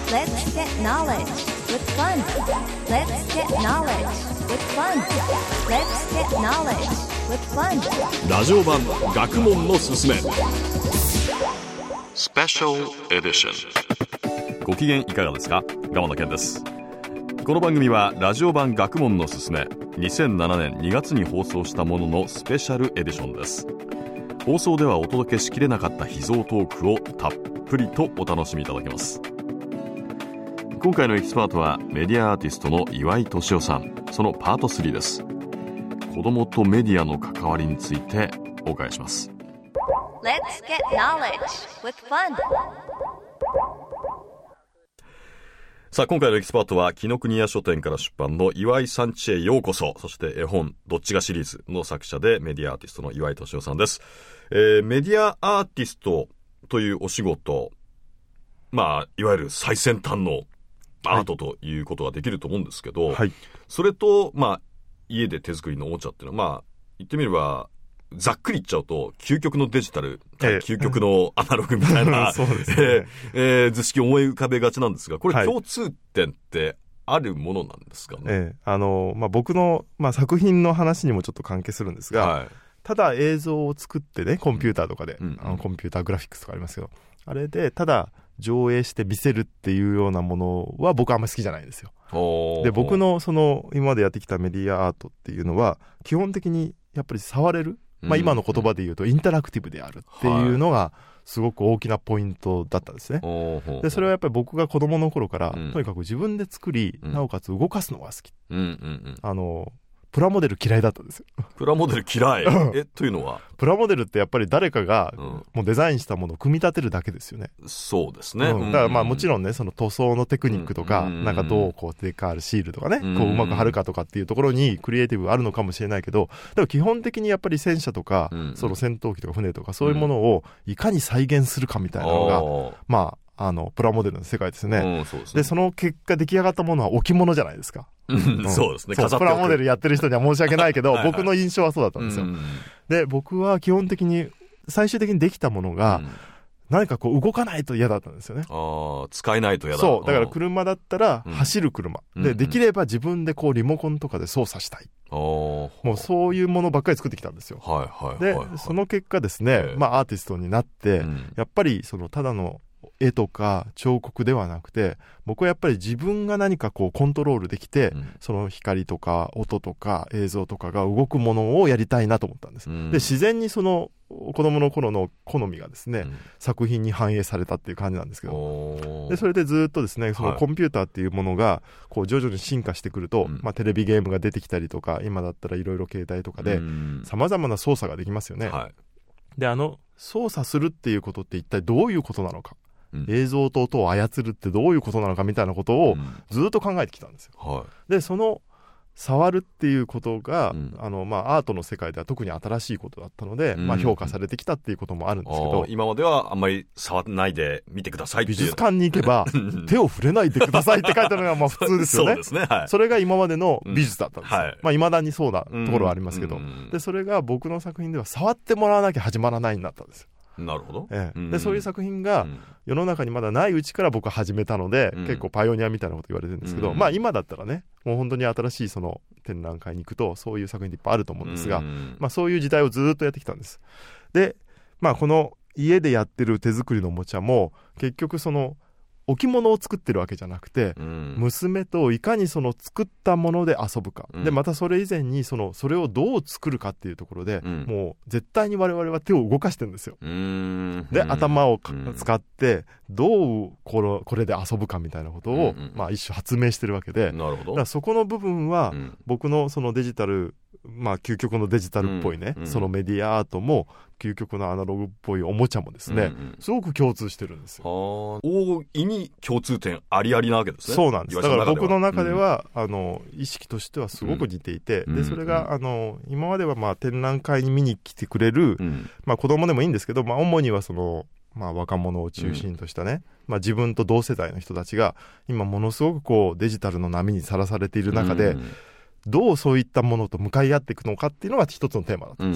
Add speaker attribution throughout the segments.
Speaker 1: Let's get knowledge with fun. Let's get knowledge with fun. Let's get knowledge with fun.
Speaker 2: ラジオ版学問のすすめスペシャルエディション。ご機嫌いかがですか？川野健です。この番組はラジオ版学問のすすめ2007年2月に放送したもののスペシャルエディションです。放送ではお届けしきれなかった秘蔵トークをたっぷりとお楽しみいただけます。今回のエキスパートはメディアアーティストの岩井俊夫さん。そのパート3です。子供とメディアの関わりについてお伺いします。
Speaker 1: Let's get knowledge with fun.
Speaker 2: さあ、今回のエキスパートは紀ノ国屋書店から出版の岩井さんちへようこそ。そして絵本どっちがシリーズの作者でメディアアーティストの岩井俊夫さんです。メディアアーティストというお仕事、いわゆる最先端のアートということができると思うんですけど、はい、それと家で手作りのおもちゃっていうのは言ってみればざっくり言っちゃうと究極のデジタル、究極のアナログみたいなそうですね、図式を思い浮かべがちなんですが、これ共通点ってあるものなんですかね？
Speaker 3: 僕の、作品の話にもちょっと関係するんですが、ただ映像を作ってね、コンピューターとかで、コンピューターグラフィックスとかありますけど、あれでただ上映して見せるっていうようなものは僕はあんまり好きじゃないんですよ。で、僕のその今までやってきたメディアアートっていうのは基本的にやっぱり触れる、今の言葉で言うとインタラクティブであるっていうのがすごく大きなポイントだったんですね。で、それはやっぱり僕が子供の頃から、とにかく自分で作り、なおかつ動かすのが好き。プラモデル嫌いだったんですよ。
Speaker 2: プラモデル嫌いというのは
Speaker 3: プラモデルってやっぱり誰かがもうデザインしたものを組み立てるだけですよね。
Speaker 2: そうですね。
Speaker 3: だからもちろんね、その塗装のテクニックとか、なんかどうこうデカールシールとかね、こううまく貼るかとかっていうところにクリエイティブがあるのかもしれないけど、でも基本的にやっぱり戦車とか、その戦闘機とか船とかそういうものをいかに再現するかみたいなのが、プラモデルの世界ですね。で、その結果出来上がったものは置物じゃないですか。
Speaker 2: そうですね。
Speaker 3: プラモデルやってる人には申し訳ないけど、僕の印象はそうだったんですよ。で、僕は基本的に最終的にできたものが、何かこう動かないと嫌だったんですよね。
Speaker 2: 使えないと嫌だ。
Speaker 3: そう。だから車だったら走る車。で、できれば自分でこうリモコンとかで操作したい。もうそういうものばっかり作ってきたんですよ。で、その結果ですね、アーティストになって、やっぱりそのただの絵とか彫刻ではなくて、僕はやっぱり自分が何かこうコントロールできて、その光とか音とか映像とかが動くものをやりたいなと思ったんです。で、自然にその子供の頃の好みがですね、作品に反映されたっていう感じなんですけど、でそれでずっとですね、そのコンピューターっていうものがこう徐々に進化してくると、テレビゲームが出てきたりとか、今だったらいろいろ携帯とかで様々な操作ができますよね。で、操作するっていうことって一体どういうことなのか、映像と音を操るってどういうことなのかみたいなことをずっと考えてきたんですよ。で、その触るっていうことが、アートの世界では特に新しいことだったので、評価されてきたっていうこともあるんですけど、
Speaker 2: 今まではあんまり触らないで見てくださいっていう、
Speaker 3: 美術館に行けば手を触れないでくださいって書いてあるのが普通ですよね。
Speaker 2: そうですね。
Speaker 3: それが今までの美術だったんですよ。未だにそうなところはありますけど、でそれが僕の作品では触ってもらわなきゃ始まらないになったんですよ。
Speaker 2: なるほど。
Speaker 3: で、そういう作品が世の中にまだないうちから僕は始めたので、結構パイオニアみたいなこと言われてるんですけど、今だったらね、もう本当に新しいその展覧会に行くとそういう作品っていっぱいあると思うんですが、そういう時代をずっとやってきたんです。で、この家でやってる手作りのおもちゃも結局その置物を作ってるわけじゃなくて、娘といかにその作ったもので遊ぶか、でまたそれ以前にそれをどう作るかっていうところで、もう絶対に我々は手を動かしてるんですよ。で、頭を使ってどうこれで遊ぶかみたいなことを、一種発明してるわけで、だからそこの部分は、僕のそのデジタル、究極のデジタルっぽいね、そのメディアアートも究極のアナログっぽいおもちゃもですね、すごく共通してるんですよ。
Speaker 2: 大いに共通点ありありなわけですね。
Speaker 3: そうなんです。だから僕の中では、意識としてはすごく似ていて、でそれが今までは展覧会に見に来てくれる、子供でもいいんですけど、主にはその若者を中心としたね、自分と同世代の人たちが今ものすごくこうデジタルの波にさらされている中で、どうそういったものと向かい合っていくのかっていうのが一つのテーマだったんです。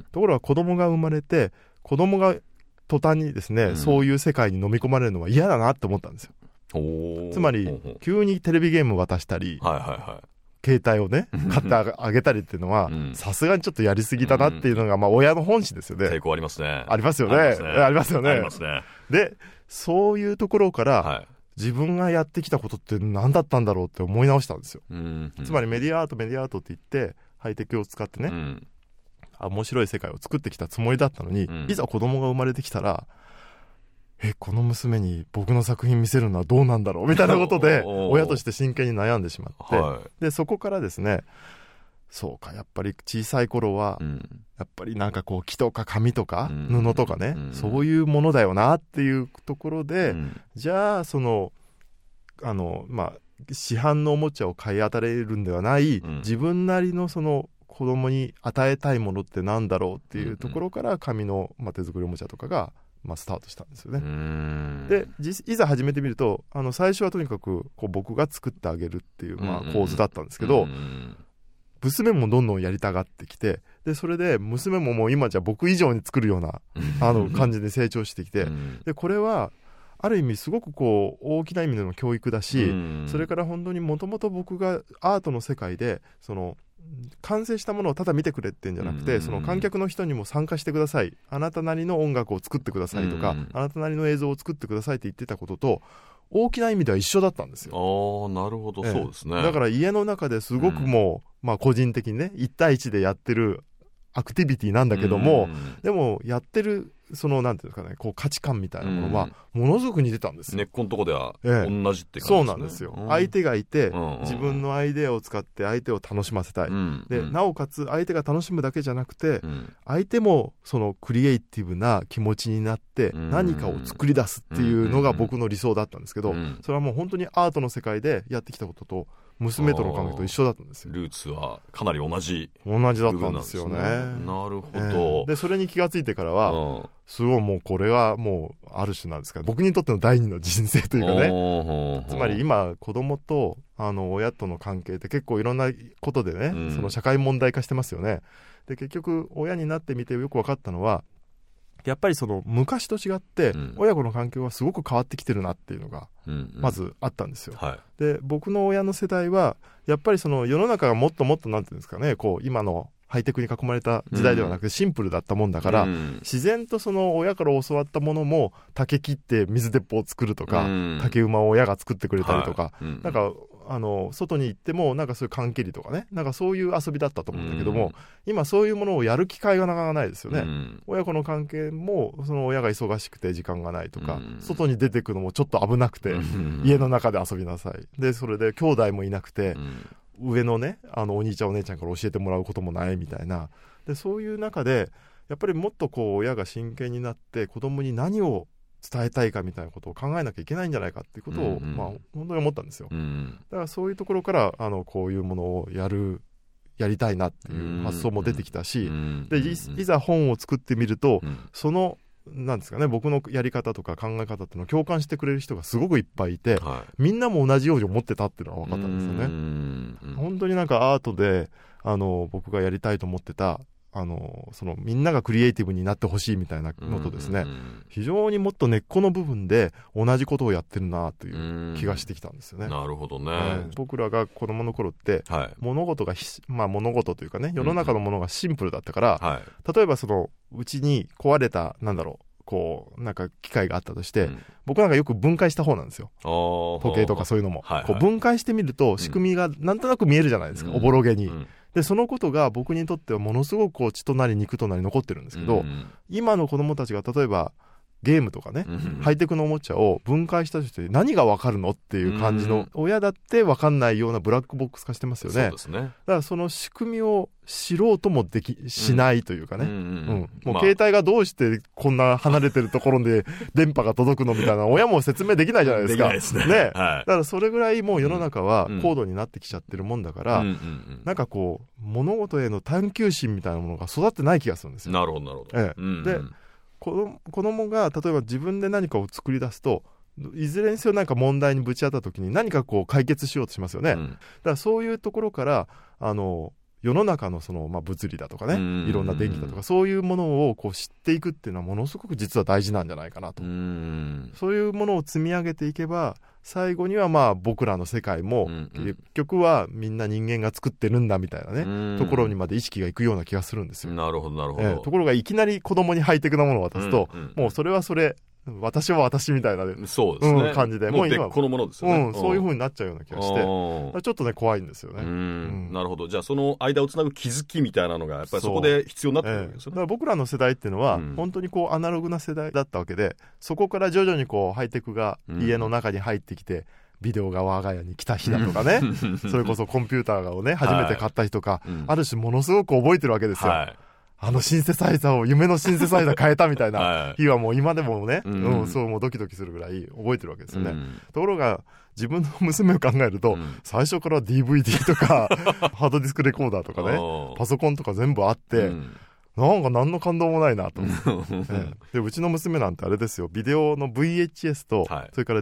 Speaker 3: ところが子供が生まれて、子供が途端にですね、そういう世界に飲み込まれるのは嫌だなって思ったんですよ。 つまり急にテレビゲーム渡したり、携帯をね買ってあげたりっていうのはさすがにちょっとやりすぎだなっていうのが、まあ親の本心ですよね。
Speaker 2: 抵抗ありますね。
Speaker 3: ありますよね。ありますよね。
Speaker 2: ありますね。
Speaker 3: でそういうところから、自分がやってきたことって何だったんだろうって思い直したんですよ。つまりメディアアートって言ってハイテクを使ってね、面白い世界を作ってきたつもりだったのに、いざ子供が生まれてきたら、この娘に僕の作品見せるのはどうなんだろうみたいなことで親として真剣に悩んでしまって、でそこからですね、そうかやっぱり小さい頃は、やっぱりなんかこう木とか紙とか布とかね、そういうものだよなっていうところで、じゃあそのまあ市販のおもちゃを買い与えるんではない、自分なりのその子供に与えたいものってなんだろうっていうところから紙の、手作りおもちゃとかが、スタートしたんですよね。でいざ始めてみると最初はとにかくこう僕が作ってあげるっていう、構図だったんですけど、娘もどんどんやりたがってきて、でそれで娘ももう今じゃ僕以上に作るような感じで成長してきて、でこれはある意味すごくこう大きな意味での教育だし、それから本当にもともと僕がアートの世界でその完成したものをただ見てくれってんじゃなくて、その観客の人にも参加してください、あなたなりの音楽を作ってくださいとか、あなたなりの映像を作ってくださいって言ってたことと大きな意味では一緒だったんですよ。
Speaker 2: なるほど、そうですね。
Speaker 3: だから家の中ですごくもう、個人的にね1対1でやってるアクティビティなんだけども、でもやってるそのなんていうんですかね、こう価値観みたいなものはものすごく似てたんですよ。
Speaker 2: 根っこのとこでは同じって感じですね。
Speaker 3: そうなんですよ。相手がいて、自分のアイデアを使って相手を楽しませたい、でなおかつ相手が楽しむだけじゃなくて、相手もそのクリエイティブな気持ちになって何かを作り出すっていうのが僕の理想だったんですけど、それはもう本当にアートの世界でやってきたことと娘との関係と一緒だったんですよ。
Speaker 2: ルーツはかなり同じ
Speaker 3: だったんですよね。
Speaker 2: なるほど。
Speaker 3: でそれに気がついてからは、すごいもうこれはもうある種なんですか、僕にとっての第二の人生というかね、つまり今子供と親との関係って結構いろんなことでね、その社会問題化してますよね。で結局親になってみてよく分かったのは、やっぱりその昔と違って親子の関係はすごく変わってきてるなっていうのがまずあったんですよ。で僕の親の世代はやっぱりその世の中がもっともっとなんていうんですかね、こう今のハイテクに囲まれた時代ではなくてシンプルだったもんだから、自然とその親から教わったものも竹切って水鉄砲を作るとか、竹馬を親が作ってくれたりとか、なんか外に行ってもなんかそういう缶切りとかね、なんかそういう遊びだったと思うんだけども、今そういうものをやる機会がなかなかないですよね。親子の関係もその親が忙しくて時間がないとか、外に出てくのもちょっと危なくて、家の中で遊びなさい、でそれで兄弟もいなくて、上のねお兄ちゃんお姉ちゃんから教えてもらうこともないみたいな、でそういう中でやっぱりもっとこう親が真剣になって子供に何を伝えたいかみたいなことを考えなきゃいけないんじゃないかっていうことを、本当に思ったんですよ。だからそういうところからこういうものをやりたいなっていう発想も出てきたし、でいざ本を作ってみると、そのなんですかね、僕のやり方とか考え方っていうのを共感してくれる人がすごくいっぱいいて、みんなも同じように思ってたっていうのは分かったんですよね。本当になんかアートで僕がやりたいと思ってたそのみんながクリエイティブになってほしいみたいなのとですね、非常にもっと根っこの部分で同じことをやってるなという気がしてきたんですよね。
Speaker 2: なるほどね。
Speaker 3: 僕らが子供の頃って、物事が物事というかね、世の中のものがシンプルだったから、例えばそのうちに壊れたこうなんか機械があったとして、僕なんかよく分解した方なんですよ。時計とかそういうのも、こう分解してみると仕組みがなんとなく見えるじゃないですか、おぼろげに。でそのことが僕にとってはものすごくこう血となり肉となり残ってるんですけど、今の子供たちが例えばゲームとかね、ハイテクのおもちゃを分解したとして何が分かるのっていう感じの、親だって分かんないようなブラックボックス化してますよね。
Speaker 2: そうですね。
Speaker 3: だからその仕組みを知ろうともしないというかね、もう携帯がどうしてこんな離れてるところで電波が届くのみたいな親も説明できないじゃないですか。
Speaker 2: できないですね。
Speaker 3: だからそれぐらいもう世の中は高度になってきちゃってるもんだから、なんかこう物事への探求心みたいなものが育ってない気がするんですよ。
Speaker 2: なるほどなるほど。
Speaker 3: で子供が例えば自分で何かを作り出すと、いずれにせよなんか問題にぶち当たった時に何かこう解決しようとしますよね。だからそういうところから世の中のその、物理だとかね、いろんな電気だとかそういうものをこう知っていくっていうのはものすごく実は大事なんじゃないかなと。そういうものを積み上げていけば最後にはまあ僕らの世界も結局はみんな人間が作ってるんだみたいなね、ところにまで意識がいくような気がするんですよ。
Speaker 2: なるほどなるほど。
Speaker 3: ところがいきなり子供にハイテクなものを渡すと、もうそれはそれ、私は私みたいな、
Speaker 2: そうですね、
Speaker 3: 感じで
Speaker 2: もう別個のものですよね、
Speaker 3: そういう風になっちゃうような気がして、ちょっとね怖いんですよね。
Speaker 2: なるほど。じゃあその間をつなぐ気づきみたいなのがやっぱりそこで必要になってくるわけですよね。
Speaker 3: だから僕らの世代っていうのは、本当にこうアナログな世代だったわけで、そこから徐々にこうハイテクが家の中に入ってきて、ビデオが我が家に来た日だとかね、それこそコンピューターをね初めて買った日とか、ある種ものすごく覚えてるわけですよ。あのシンセサイザーを、夢のシンセサイザー変えたみたいな日はもう今でもね、そうもうドキドキするぐらい覚えてるわけですよね。ところが自分の娘を考えると、最初から DVD とかハードディスクレコーダーとかね、パソコンとか全部あって、なんか何の感動もないなと思って、でうちの娘なんてあれですよ、ビデオの VHS と、それから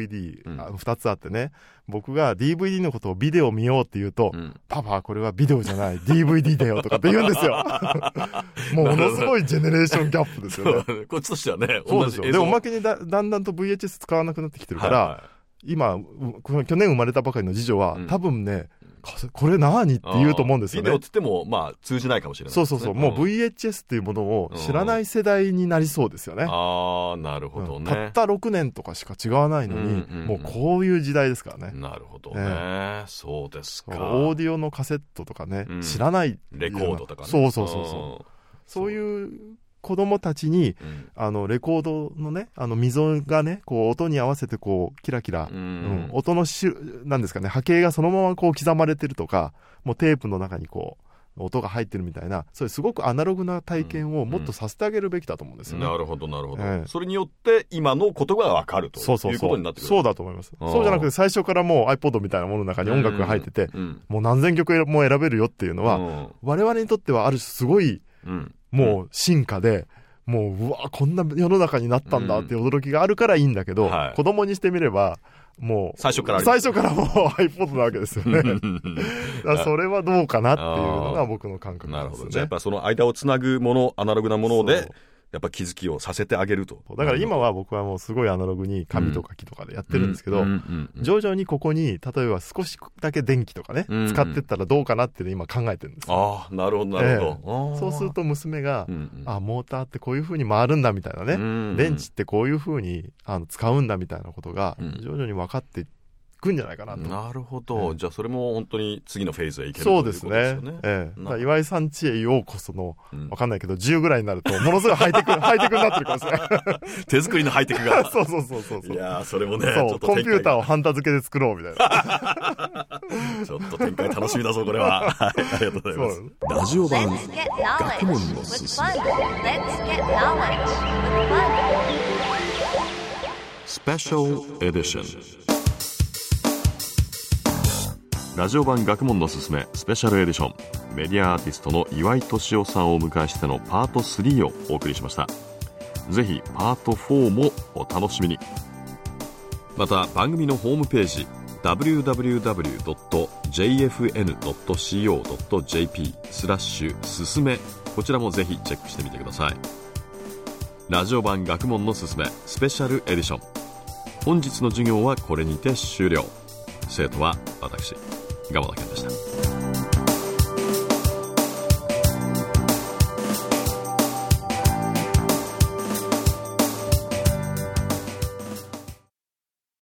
Speaker 3: DVD、2つあってね、僕が DVD のことをビデオ見ようって言うと、パパこれはビデオじゃない DVD だよとかって言うんですよ。もうものすごいジェネレーションギャップですよね。
Speaker 2: こっちとしてはね。
Speaker 3: そうですよ。でおまけにだんだんと VHS 使わなくなってきてるから、今去年生まれたばかりの次女は、多分ね、これ何って言うと思うんですよね。
Speaker 2: ビデオって言ってもまあ通じないかもしれないですね。
Speaker 3: そうもう VHS っていうものを知らない世代になりそうですよね。
Speaker 2: なるほどね。
Speaker 3: たった6年とかしか違わないのに、もうこういう時代ですからね。
Speaker 2: なるほどね。そうですか。
Speaker 3: オーディオのカセットとかね、知らない
Speaker 2: レコードとかね。
Speaker 3: そういう子供たちに、レコードのね、溝がね、こう音に合わせてこうキラキラ、音のなんですかね、波形がそのままこう刻まれてるとか、もうテープの中にこう音が入ってるみたいな、そういうすごくアナログな体験をもっとさせてあげるべきだと思うんですよね。
Speaker 2: なるほどなるほど。それによって今のことが分かるということになってくる。
Speaker 3: そうだと思います。そうじゃなくて最初からもう iPod みたいなものの中に音楽が入ってて、もう何千曲も選べるよっていうのは、我々にとってはある種すごい、もう進化で、もううわこんな世の中になったんだって驚きがあるからいいんだけど、子供にしてみればもう
Speaker 2: 最初から
Speaker 3: もう iPod なわけですよね。だからそれはどうかなっていうのが僕の感覚ですね。
Speaker 2: なるほど。じゃあやっぱその間をつなぐもの、アナログなものでやっぱ気づきをさせてあげると。
Speaker 3: だから今は僕はもうすごいアナログに紙とか木とかでやってるんですけど、徐々にここに例えば少しだけ電気とかね、使ってったらどうかなっていうのを今考えてるんですよ。
Speaker 2: なるほどなるほど。
Speaker 3: そうすると娘が、モーターってこういう風に回るんだみたいなね、電池ってこういう風に使うんだみたいなことが徐々に分かってくんじゃないかなと。
Speaker 2: なるほど。じゃあそれも本当に次のフェーズへ行けるということですよね。そうです
Speaker 3: ね。岩井さん家へようこその、わかんないけど10ぐらいになるとものすごいハイテクになってるかもしれない。
Speaker 2: 手作りのハイテクが。
Speaker 3: そう。
Speaker 2: いやそれもね、
Speaker 3: そうコンピューターをハンタ付けで作ろうみたいな。
Speaker 2: ちょっと展開楽しみだぞこれは。ありがとうございます。ラジオ版学問のすすめ。スペシャルエディション。ラジオ版学問のすすめスペシャルエディション、メディアアーティストの岩井俊夫さんをお迎えしてのパート3をお送りしました。ぜひパート4もお楽しみに。また番組のホームページ www.jfn.co.jp すすめ、こちらもぜひチェックしてみてください。ラジオ版学問のすすめスペシャルエディション、本日の授業はこれにて終了。生徒は私、蒲田健でした。